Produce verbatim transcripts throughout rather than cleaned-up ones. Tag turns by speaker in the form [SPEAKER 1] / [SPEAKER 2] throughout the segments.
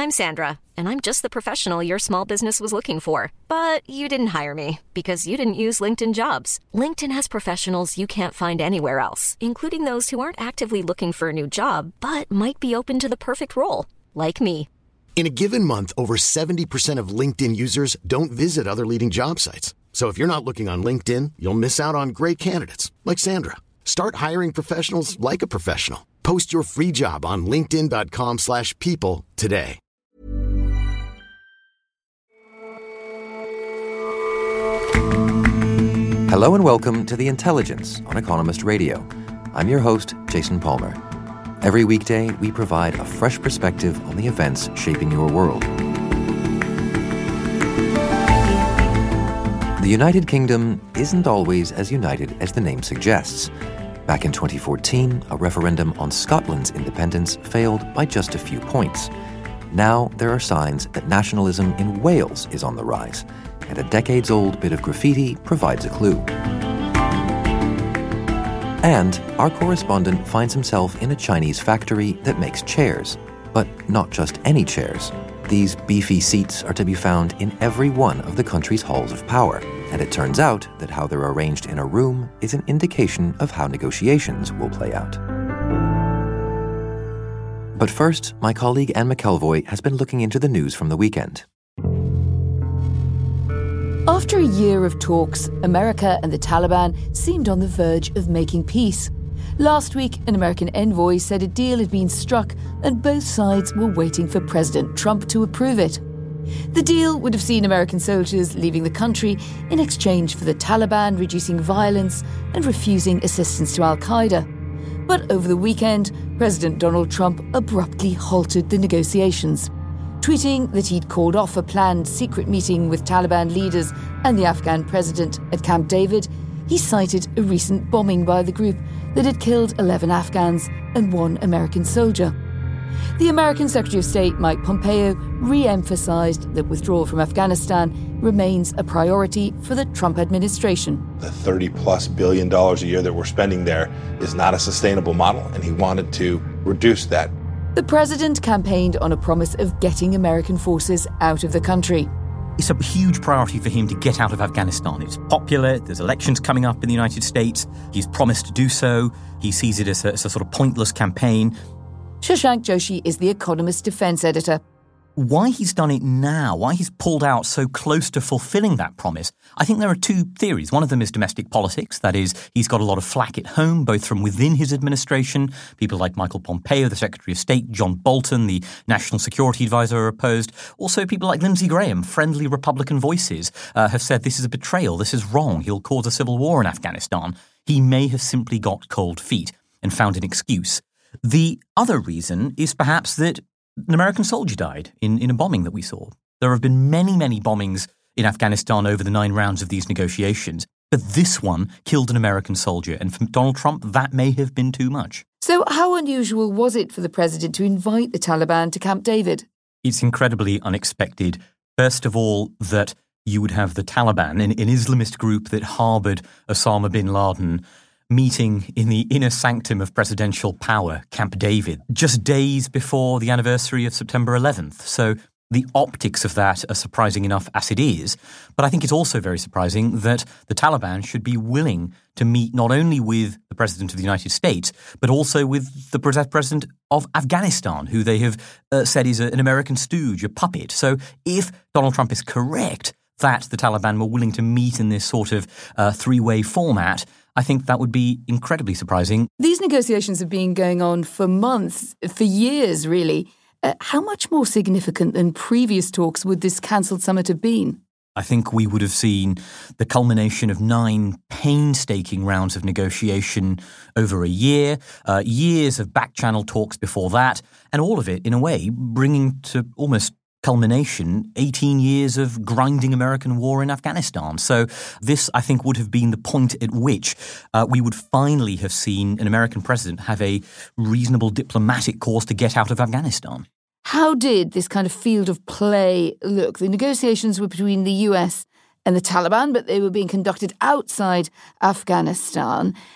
[SPEAKER 1] I'm Sandra, and I'm just the professional your small business was looking for. But you didn't hire me because you didn't use LinkedIn Jobs. LinkedIn has professionals you can't find anywhere else, including those who aren't actively looking for a new job, but might be open to the perfect role, like me.
[SPEAKER 2] In a given month, over seventy percent of LinkedIn users don't visit other leading job sites. So if you're not looking on LinkedIn, you'll miss out on great candidates like Sandra. Start hiring professionals like a professional. Post your free job on linkedin.com slash people today.
[SPEAKER 3] Hello and welcome to The Intelligence on Economist Radio. I'm your host, Jason Palmer. Every weekday, we provide a fresh perspective on the events shaping your world. The United Kingdom isn't always as united as the name suggests. Back in twenty fourteen, a referendum on Scotland's independence failed by just a few points. Now there are signs that nationalism in Wales is on the rise, and a decades-old bit of graffiti provides a clue. And our correspondent finds himself in a Chinese factory that makes chairs. But not just any chairs. These beefy seats are to be found in every one of the country's halls of power. And it turns out that how they're arranged in a room is an indication of how negotiations will play out. But first, my colleague Anne McElvoy has been looking into the news from the weekend.
[SPEAKER 4] After a year of talks, America and the Taliban seemed on the verge of making peace. Last week, an American envoy said a deal had been struck and both sides were waiting for President Trump to approve it. The deal would have seen American soldiers leaving the country in exchange for the Taliban reducing violence and refusing assistance to al-Qaeda. But over the weekend, President Donald Trump abruptly halted the negotiations. Tweeting that he'd called off a planned secret meeting with Taliban leaders and the Afghan president at Camp David, he cited a recent bombing by the group that had killed eleven Afghans and one American soldier. The American Secretary of State, Mike Pompeo, re-emphasized that withdrawal from Afghanistan remains a priority for the Trump administration.
[SPEAKER 5] The thirty plus billion dollars a year that we're spending there is not a sustainable model, and he wanted to reduce that.
[SPEAKER 4] The president campaigned on a promise of getting American forces out of the country.
[SPEAKER 6] It's a huge priority for him to get out of Afghanistan. It's popular. There's elections coming up in the United States. He's promised to do so. He sees it as a, as a sort of pointless campaign.
[SPEAKER 4] Shashank Joshi is The Economist defense editor.
[SPEAKER 6] Why he's done it now, why he's pulled out so close to fulfilling that promise, I think there are two theories. One of them is domestic politics. That is, he's got a lot of flack at home, both from within his administration. People like Michael Pompeo, the Secretary of State, John Bolton, the National Security Advisor, are opposed. Also, people like Lindsey Graham, friendly Republican voices, uh, have said this is a betrayal, this is wrong, he'll cause a civil war in Afghanistan. He may have simply got cold feet and found an excuse. The other reason is perhaps that an American soldier died in, in a bombing that we saw. There have been many, many bombings in Afghanistan over the nine rounds of these negotiations, but this one killed an American soldier, and for Donald Trump, that may have been too much.
[SPEAKER 4] So how unusual was it for the president to invite the Taliban to Camp David?
[SPEAKER 6] It's incredibly unexpected. First of all, that you would have the Taliban, an, an Islamist group that harboured Osama bin Laden, meeting in the inner sanctum of presidential power, Camp David, just days before the anniversary of September eleventh. So the optics of that are surprising enough as it is. But I think it's also very surprising that the Taliban should be willing to meet not only with the President of the United States, but also with the President of Afghanistan, who they have uh, said is a, an American stooge, a puppet. So if Donald Trump is correct that the Taliban were willing to meet in this sort of uh, three-way format, I think that would be incredibly surprising.
[SPEAKER 4] These negotiations have been going on for months, for years, really. Uh, how much more significant than previous talks would this cancelled summit have been?
[SPEAKER 6] I think we would have seen the culmination of nine painstaking rounds of negotiation over a year, uh, years of back-channel talks before that, and all of it, in a way, bringing to almost culmination eighteen years of grinding American war in Afghanistan. So this, I think, would have been the point at which uh, we would finally have seen an American president have a reasonable diplomatic course to get out of Afghanistan.
[SPEAKER 4] How did this kind of field of play look? The negotiations were between the U S and the Taliban, but they were being conducted outside Afghanistan.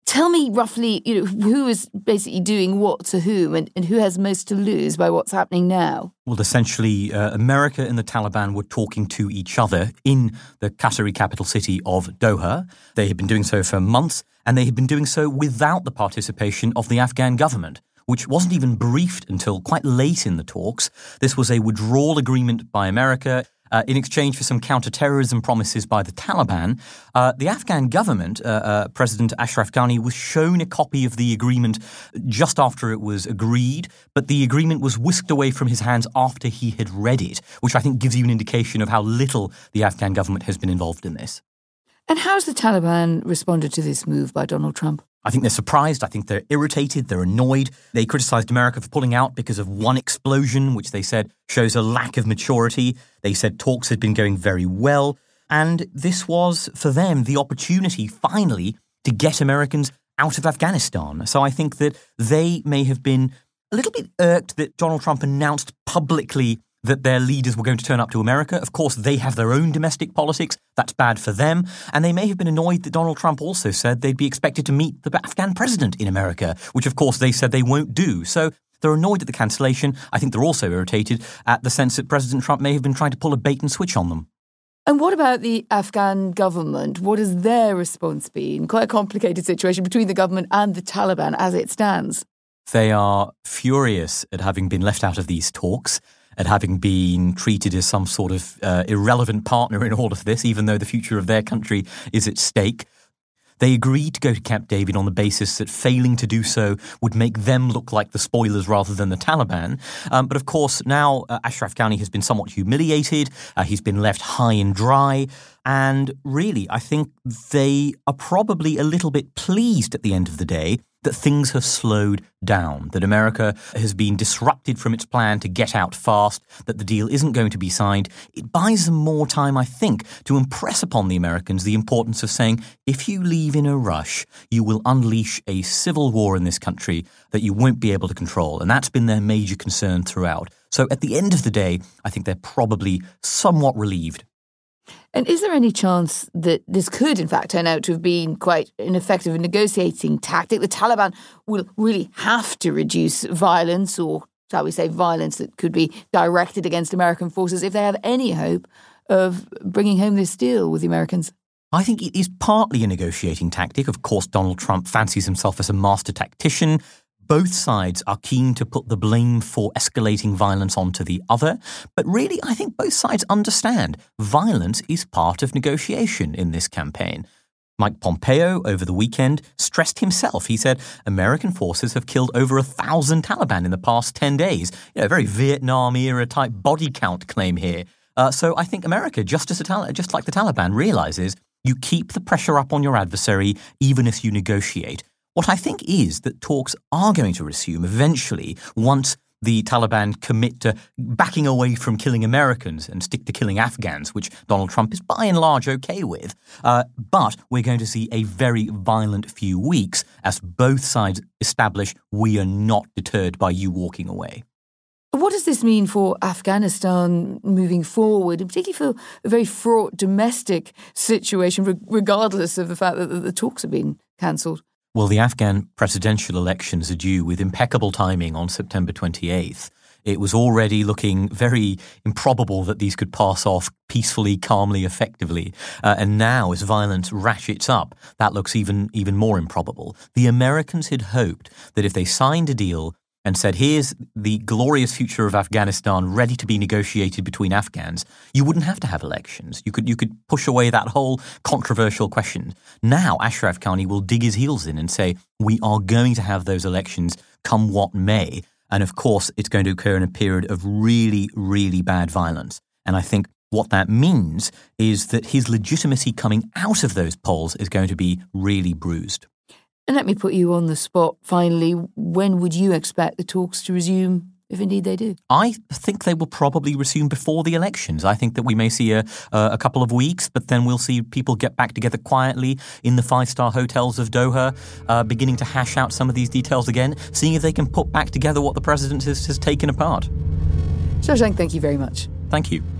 [SPEAKER 4] Tell me roughly, you know, who is basically doing what to whom and, and who has most to lose by what's happening now?
[SPEAKER 6] Well, essentially, uh, America and the Taliban were talking to each other in the Qatari capital city of Doha. They had been doing so for months, and they had been doing so without the participation of the Afghan government, which wasn't even briefed until quite late in the talks. This was a withdrawal agreement by America uh, in exchange for some counter-terrorism promises by the Taliban. Uh, the Afghan government, uh, uh, President Ashraf Ghani, was shown a copy of the agreement just after it was agreed, but the agreement was whisked away from his hands after he had read it, which I think gives you an indication of how little the Afghan government has been involved in this.
[SPEAKER 4] And how's the Taliban responded to this move by Donald Trump?
[SPEAKER 6] I think they're surprised. I think they're irritated. They're annoyed. They criticised America for pulling out because of one explosion, which they said shows a lack of maturity. They said talks had been going very well. And this was, for them, the opportunity, finally, to get Americans out of Afghanistan. So I think that they may have been a little bit irked that Donald Trump announced publicly that their leaders were going to turn up to America. Of course, they have their own domestic politics. That's bad for them. And they may have been annoyed that Donald Trump also said they'd be expected to meet the Afghan president in America, which, of course, they said they won't do. So they're annoyed at the cancellation. I think they're also irritated at the sense that President Trump may have been trying to pull a bait and switch on them.
[SPEAKER 4] And what about the Afghan government? What has their response been? Quite a complicated situation between the government and the Taliban as it stands.
[SPEAKER 6] They are furious at having been left out of these talks, at having been treated as some sort of uh, irrelevant partner in all of this, even though the future of their country is at stake. They agreed to go to Camp David on the basis that failing to do so would make them look like the spoilers rather than the Taliban. Um, but of course, now uh, Ashraf Ghani has been somewhat humiliated. Uh, he's been left high and dry. And really, I think they are probably a little bit pleased at the end of the day that things have slowed down, that America has been disrupted from its plan to get out fast, that the deal isn't going to be signed. It buys them more time, I think, to impress upon the Americans the importance of saying, if you leave in a rush, you will unleash a civil war in this country that you won't be able to control. And that's been their major concern throughout. So at the end of the day, I think they're probably somewhat relieved.
[SPEAKER 4] And is there any chance that this could, in fact, turn out to have been quite an effective negotiating tactic? The Taliban will really have to reduce violence, or shall we say violence that could be directed against American forces, if they have any hope of bringing home this deal with the Americans.
[SPEAKER 6] I think it is partly a negotiating tactic. Of course, Donald Trump fancies himself as a master tactician. Both sides are keen to put the blame for escalating violence onto the other. But really, I think both sides understand violence is part of negotiation in this campaign. Mike Pompeo, over the weekend, stressed himself. He said American forces have killed over a thousand Taliban in the past ten days. You know, a very Vietnam-era type body count claim here. Uh, so I think America, just, as a Tal- just like the Taliban, realizes you keep the pressure up on your adversary even as you negotiate. What I think is that talks are going to resume eventually once the Taliban commit to backing away from killing Americans and stick to killing Afghans, which Donald Trump is by and large okay with. Uh, but we're going to see a very violent few weeks as both sides establish we are not deterred by you walking away.
[SPEAKER 4] What does this mean for Afghanistan moving forward, and particularly for a very fraught domestic situation, regardless of the fact that the talks have been cancelled?
[SPEAKER 6] Well, the Afghan presidential elections are due with impeccable timing on September twenty-eighth. It was already looking very improbable that these could pass off peacefully, calmly, effectively. Uh, and now, as violence ratchets up, that looks even, even more improbable. The Americans had hoped that if they signed a deal and said, here's the glorious future of Afghanistan ready to be negotiated between Afghans, you wouldn't have to have elections. You could you could push away that whole controversial question. Now Ashraf Ghani will dig his heels in and say, we are going to have those elections come what may. And of course, it's going to occur in a period of really, really bad violence. And I think what that means is that his legitimacy coming out of those polls is going to be really bruised.
[SPEAKER 4] And let me put you on the spot, finally. When would you expect the talks to resume, if indeed they do?
[SPEAKER 6] I think they will probably resume before the elections. I think that we may see a, a couple of weeks, but then we'll see people get back together quietly in the five-star hotels of Doha, uh, beginning to hash out some of these details again, seeing if they can put back together what the president has, has taken apart.
[SPEAKER 4] Shashank, thank you very much.
[SPEAKER 6] Thank you.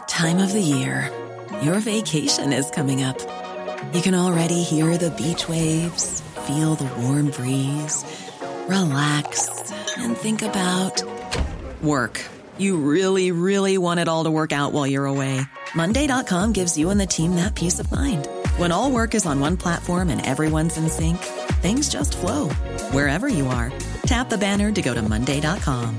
[SPEAKER 7] that time of the year. Your vacation is coming up. You can already hear the beach waves, feel the warm breeze, relax, and think about work. You really, really want it all to work out while you're away. Monday dot com gives you and the team that peace of mind. When all work is on one platform and everyone's in sync, things just flow. Wherever you are, tap the banner to go to Monday dot com.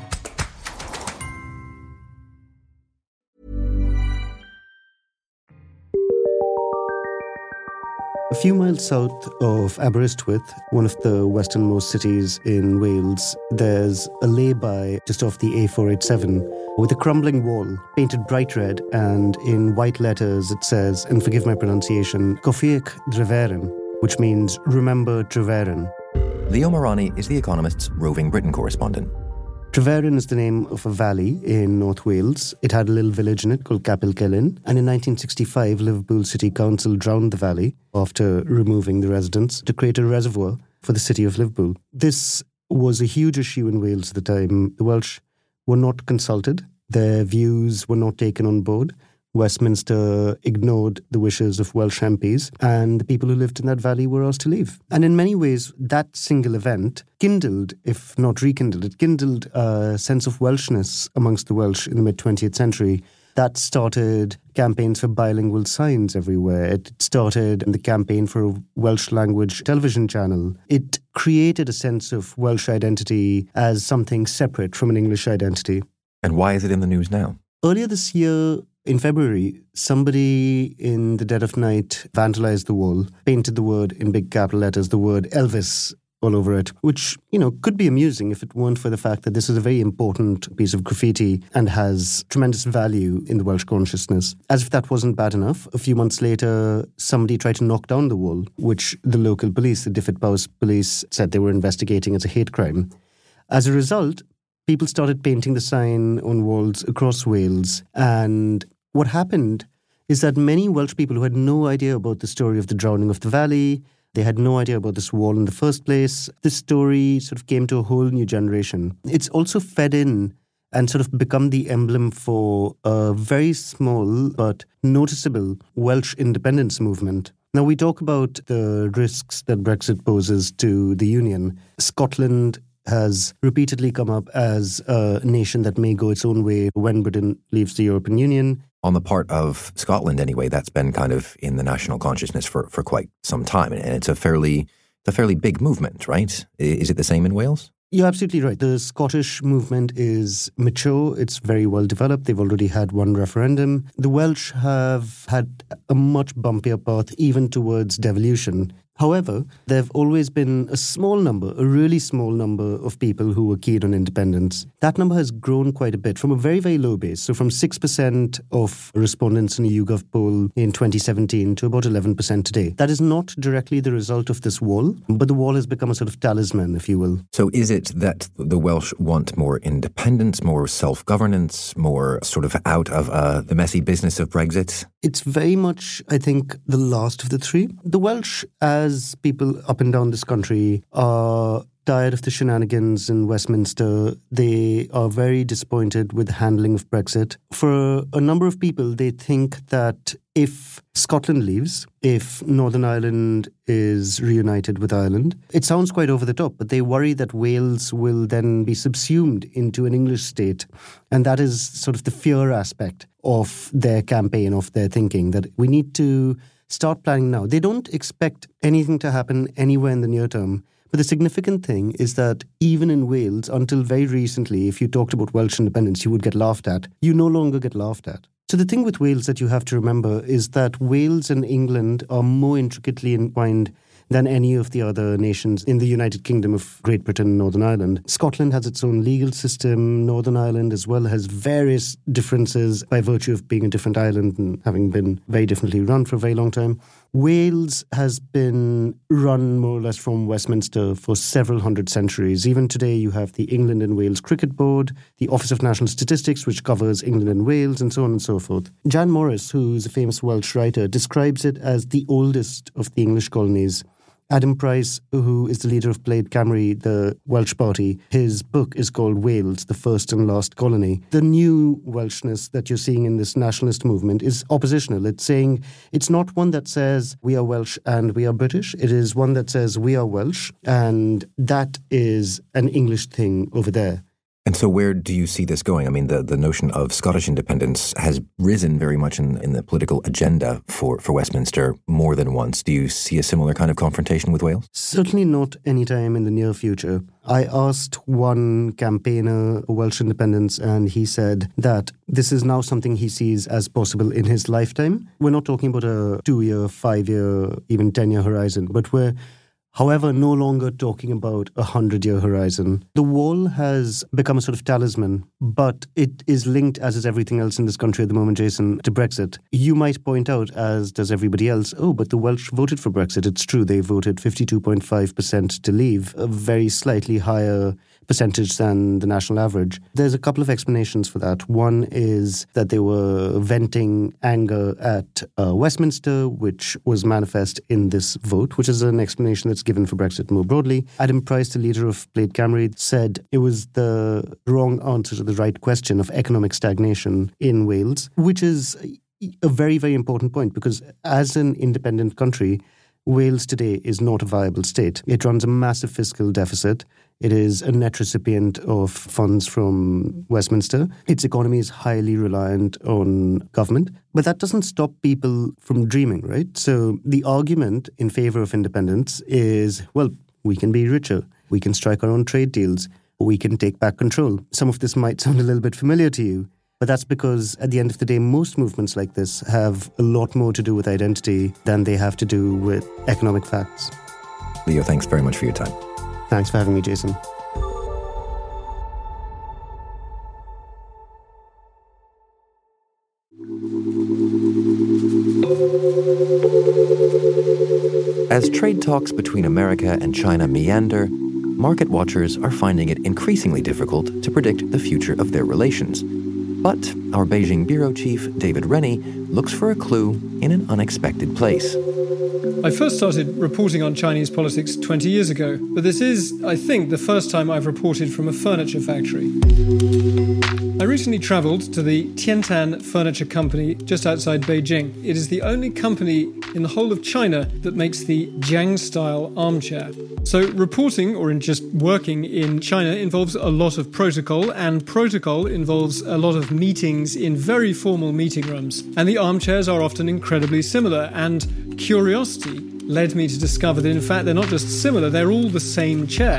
[SPEAKER 8] A few miles south of Aberystwyth, one of the westernmost cities in Wales, there's a lay-by just off the A four eighty-seven with a crumbling wall painted bright red, and in white letters it says, and forgive my pronunciation, Cofiach Dreveren, which means remember Dreveren.
[SPEAKER 3] Leo Morani is The Economist's roving Britain correspondent.
[SPEAKER 8] Dreveren is the name of a valley in North Wales. It had a little village in it called Capel-Celyn, and in nineteen sixty-five, Liverpool City Council drowned the valley after removing the residents to create a reservoir for the city of Liverpool. This was a huge issue in Wales at the time. The Welsh were not consulted. Their views were not taken on board. Westminster ignored the wishes of Welsh M Ps, and the people who lived in that valley were asked to leave. And in many ways, that single event kindled, if not rekindled, it kindled a sense of Welshness amongst the Welsh in the mid-twentieth century. That started campaigns for bilingual signs everywhere. It started the campaign for a Welsh language television channel. It created a sense of Welsh identity as something separate from an English identity.
[SPEAKER 3] And why is it in the news now?
[SPEAKER 8] Earlier this year, in February, somebody in the dead of night vandalized the wall, painted the word in big capital letters, the word Elvis all over it, which, you know, could be amusing if it weren't for the fact that this is a very important piece of graffiti and has tremendous value in the Welsh consciousness. As if that wasn't bad enough, a few months later, somebody tried to knock down the wall, which the local police, the Dyfed Powys police, said they were investigating as a hate crime. As a result, people started painting the sign on walls across Wales, and what happened is that many Welsh people who had no idea about the story of the drowning of the valley, they had no idea about this wall in the first place, this story sort of came to a whole new generation. It's also fed in and sort of become the emblem for a very small but noticeable Welsh independence movement. Now, we talk about the risks that Brexit poses to the Union. Scotland has repeatedly come up as a nation that may go its own way when Britain leaves the European Union.
[SPEAKER 3] On the part of Scotland, anyway, that's been kind of in the national consciousness for, for quite some time. And it's a fairly it's a fairly big movement, right? Is it the same in Wales?
[SPEAKER 8] You're absolutely right. The Scottish movement is mature. It's very well developed. They've already had one referendum. The Welsh have had a much bumpier path even towards devolution. However, there have always been a small number, a really small number of people who were keen on independence. That number has grown quite a bit from a very, very low base. So from six percent of respondents in a YouGov poll in twenty seventeen to about eleven percent today. That is not directly the result of this wall, but the wall has become a sort of talisman, if you will.
[SPEAKER 3] So is it that the Welsh want more independence, more self-governance, more sort of out of uh, the messy business of Brexit?
[SPEAKER 8] It's very much, I think, the last of the three. The Welsh, as people up and down this country, are tired of the shenanigans in Westminster. They are very disappointed with the handling of Brexit. For a number of people, they think that if Scotland leaves, if Northern Ireland is reunited with Ireland, it sounds quite over the top, but they worry that Wales will then be subsumed into an English state. And that is sort of the fear aspect of their campaign, of their thinking, that we need to start planning now. They don't expect anything to happen anywhere in the near term. But the significant thing is that even in Wales, until very recently, if you talked about Welsh independence, you would get laughed at. You no longer get laughed at. So the thing with Wales that you have to remember is that Wales and England are more intricately entwined than any of the other nations in the United Kingdom of Great Britain and Northern Ireland. Scotland has its own legal system. Northern Ireland as well has various differences by virtue of being a different island and having been very differently run for a very long time. Wales has been run more or less from Westminster for several hundred centuries. Even today, you have the England and Wales Cricket Board, the Office of National Statistics, which covers England and Wales, and so on and so forth. Jan Morris, who's a famous Welsh writer, describes it as the oldest of the English colonies. Adam Price, who is the leader of Plaid Cymru, the Welsh party, his book is called Wales, the First and Last Colony. The new Welshness that you're seeing in this nationalist movement is oppositional. It's saying it's not one that says we are Welsh and we are British. It is one that says we are Welsh, and that is an English thing over there.
[SPEAKER 3] And so where do you see this going? I mean, the, the notion of Scottish independence has risen very much in, in the political agenda for, for Westminster more than once. Do you see a similar kind of confrontation with Wales?
[SPEAKER 8] Certainly not anytime in the near future. I asked one campaigner for Welsh independence, and he said that this is now something he sees as possible in his lifetime. We're not talking about a two-year, five-year, even ten-year horizon, but we're however, no longer talking about a hundred-year horizon. The wall has become a sort of talisman, but it is linked, as is everything else in this country at the moment, Jason, to Brexit. You might point out, as does everybody else, oh, but the Welsh voted for Brexit. It's true, they voted fifty-two point five percent to leave, a very slightly higher percentage than the national average. There's a couple of explanations for that. One is that they were venting anger at uh, Westminster, which was manifest in this vote, which is an explanation that's given for Brexit more broadly. Adam Price, the leader of Plaid Cymru, said it was the wrong answer to the right question of economic stagnation in Wales, which is a very, very important point because as an independent country, Wales today is not a viable state. It runs a massive fiscal deficit. It is a net recipient of funds from Westminster. Its economy is highly reliant on government. But that doesn't stop people from dreaming, right? So the argument in favour of independence is, well, we can be richer. We can strike our own trade deals. We can take back control. Some of this might sound a little bit familiar to you. But that's because at the end of the day, most movements like this have a lot more to do with identity than they have to do with economic facts.
[SPEAKER 3] Leo, thanks very much for your time.
[SPEAKER 8] Thanks for having me, Jason.
[SPEAKER 3] As trade talks between America and China meander, market watchers are finding it increasingly difficult to predict the future of their relations. But our Beijing bureau chief, David Rennie, looks for a clue in an unexpected place.
[SPEAKER 9] I first started reporting on Chinese politics twenty years ago, but this is, I think, the first time I've reported from a furniture factory. I recently travelled to the Tiantan Furniture Company just outside Beijing. It is the only company in the whole of China that makes the Jiang-style armchair. So reporting, or in just working in China, involves a lot of protocol, and protocol involves a lot of meetings in very formal meeting rooms. And the armchairs are often incredibly similar, and curiosity led me to discover that in fact they're not just similar, they're all the same chair.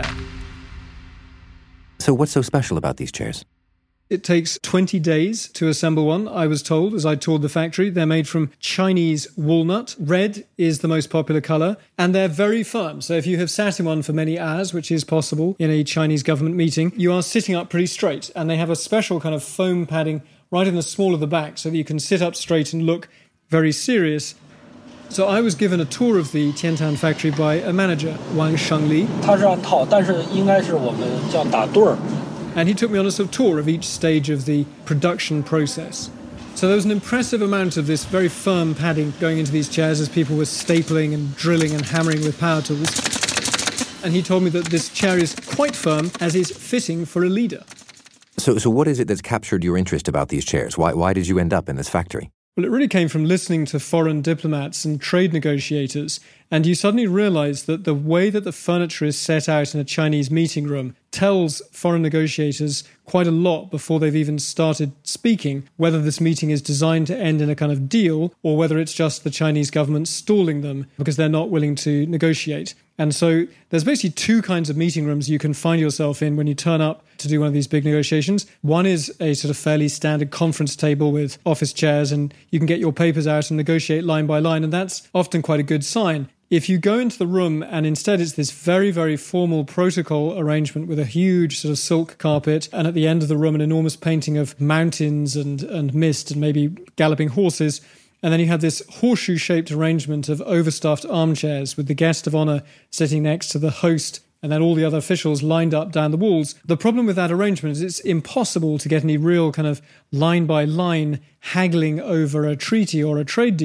[SPEAKER 3] So what's so special about these chairs?
[SPEAKER 9] It takes twenty days to assemble one, I was told, as I toured the factory. They're made from Chinese walnut. Red is the most popular colour, and they're very firm. So if you have sat in one for many hours, which is possible in a Chinese government meeting, you are sitting up pretty straight. And they have a special kind of foam padding right in the small of the back so that you can sit up straight and look very serious. So I was given a tour of the Tiantan factory by a manager, Wang Shengli.
[SPEAKER 10] 它是按套，但是应该是我们叫打对儿。
[SPEAKER 9] And he took me on a sort of tour of each stage of the production process. So there was an impressive amount of this very firm padding going into these chairs as people were stapling and drilling and hammering with power tools. And he told me that this chair is quite firm, as is fitting for a leader.
[SPEAKER 3] So, so what is it that's captured your interest about these chairs? Why, why did you end up in this factory?
[SPEAKER 9] Well, it really came from listening to foreign diplomats and trade negotiators, and you suddenly realise that the way that the furniture is set out in a Chinese meeting room tells foreign negotiators quite a lot before they've even started speaking, whether this meeting is designed to end in a kind of deal or whether it's just the Chinese government stalling them because they're not willing to negotiate. And so there's basically two kinds of meeting rooms you can find yourself in when you turn up to do one of these big negotiations. One is a sort of fairly standard conference table with office chairs, and you can get your papers out and negotiate line by line, and that's often quite a good sign. If you go into the room and instead it's this very, very formal protocol arrangement with a huge sort of silk carpet, and at the end of the room an enormous painting of mountains and, and mist and maybe galloping horses, and then you have this horseshoe-shaped arrangement of overstuffed armchairs with the guest of honour sitting next to the host and then all the other officials lined up down the walls. The problem with that arrangement is it's impossible to get any real kind of line-by-line haggling over a treaty or a trade deal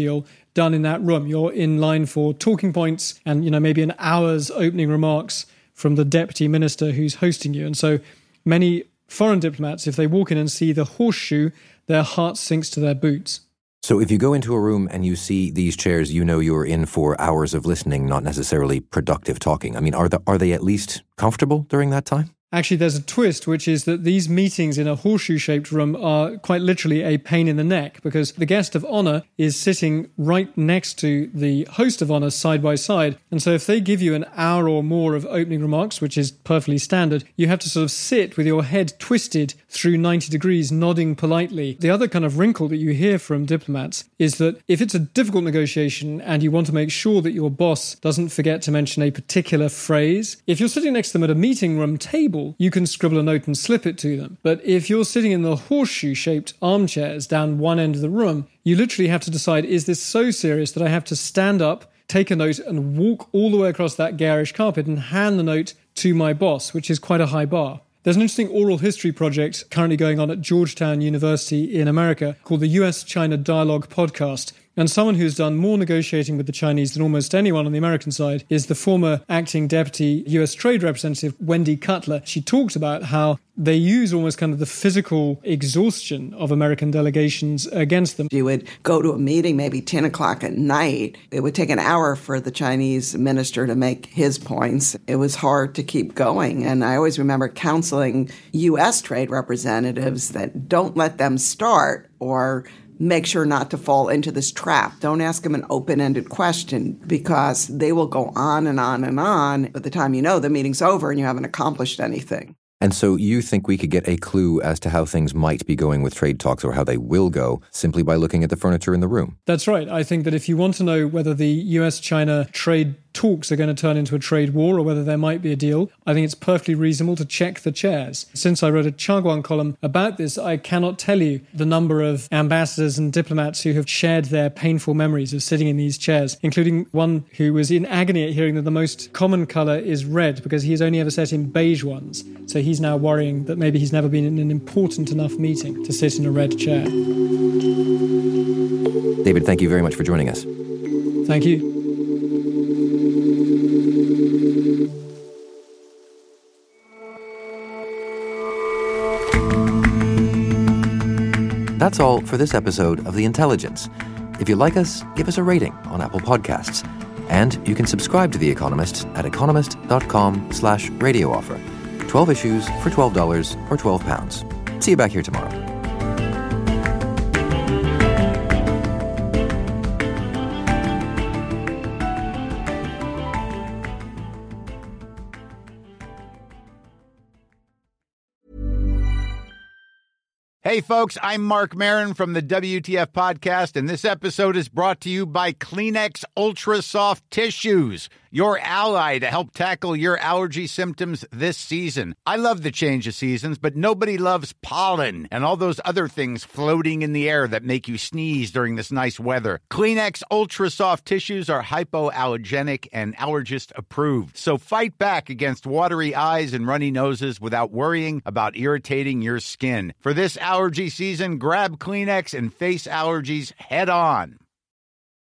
[SPEAKER 9] done in that room. You're in line for talking points and, you know, maybe an hour's opening remarks from the deputy minister who's hosting you. And so many foreign diplomats, if they walk in and see the horseshoe, their heart sinks to their boots.
[SPEAKER 3] So if you go into a room and you see these chairs, you know you're in for hours of listening, not necessarily productive talking. I mean, are the, are they at least comfortable during that time?
[SPEAKER 9] Actually, there's a twist, which is that these meetings in a horseshoe-shaped room are quite literally a pain in the neck, because the guest of honor is sitting right next to the host of honor side by side. And so if they give you an hour or more of opening remarks, which is perfectly standard, you have to sort of sit with your head twisted through ninety degrees, nodding politely. The other kind of wrinkle that you hear from diplomats is that if it's a difficult negotiation and you want to make sure that your boss doesn't forget to mention a particular phrase, if you're sitting next to them at a meeting room table, you can scribble a note and slip it to them. But if you're sitting in the horseshoe-shaped armchairs down one end of the room, you literally have to decide, is this so serious that I have to stand up, take a note, and walk all the way across that garish carpet and hand the note to my boss, which is quite a high bar. There's an interesting oral history project currently going on at Georgetown University in America called the U S China Dialogue Podcast. And someone who's done more negotiating with the Chinese than almost anyone on the American side is the former acting deputy U S Trade Representative, Wendy Cutler. She talks about how they use almost kind of the physical exhaustion of American delegations against them.
[SPEAKER 11] You would go to a meeting maybe ten o'clock at night. It would take an hour for the Chinese minister to make his points. It was hard to keep going. And I always remember counseling U S trade representatives that don't let them start, or make sure not to fall into this trap. Don't ask them an open-ended question, because they will go on and on and on. By the time you know, the meeting's over and you haven't accomplished anything.
[SPEAKER 3] And so you think we could get a clue as to how things might be going with trade talks, or how they will go, simply by looking at the furniture in the room?
[SPEAKER 9] That's right. I think that if you want to know whether the U S China trade talks are going to turn into a trade war, or whether there might be a deal, I think it's perfectly reasonable to check the chairs. Since I wrote a Chaguan column about this, I cannot tell you the number of ambassadors and diplomats who have shared their painful memories of sitting in these chairs, including one who was in agony at hearing that the most common colour is red, because he's only ever sat in beige ones. So he's now worrying that maybe he's never been in an important enough meeting to sit in a red chair.
[SPEAKER 3] David, thank you very much for joining us.
[SPEAKER 9] Thank you.
[SPEAKER 3] That's all for this episode of The Intelligence. If you like us, give us a rating on Apple Podcasts. And you can subscribe to The Economist at economist.com slash radio offer. twelve issues for twelve dollars or twelve pounds. See you back here tomorrow.
[SPEAKER 12] Hey, folks, I'm Mark Maron from the W T F Podcast, and this episode is brought to you by Kleenex Ultra Soft Tissues, your ally to help tackle your allergy symptoms this season. I love the change of seasons, but nobody loves pollen and all those other things floating in the air that make you sneeze during this nice weather. Kleenex Ultra Soft Tissues are hypoallergenic and allergist approved, so fight back against watery eyes and runny noses without worrying about irritating your skin. For this allergy season, grab Kleenex and face allergies head on.